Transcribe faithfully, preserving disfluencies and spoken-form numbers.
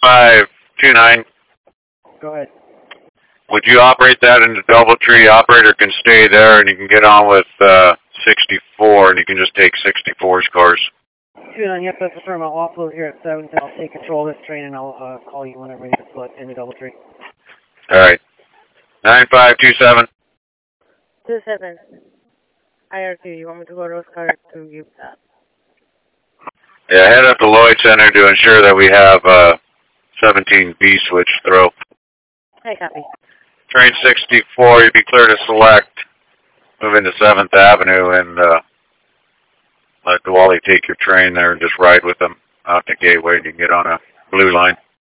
five two nine. Go ahead. Would you operate that into Doubletree? Operator can stay there, and you can get on with uh, sixty-four, and you can just take sixty-four's cars. two nine, yep, that's the firm. I'll offload here at seven. I'll take control of this train, and I'll uh, call you whenever we need to split into Doubletree. All right. nine five two seven. two seven. I R two, you want me to go to Oscar to you that? Yeah, head up to Lloyd Center to ensure that we have uh, seventeen B switch throw. Hey, copy. Train sixty-four, you'd be clear to select. Move into seventh Avenue and uh, let Diwali take your train there and just ride with them out to Gateway. You can get on a blue line.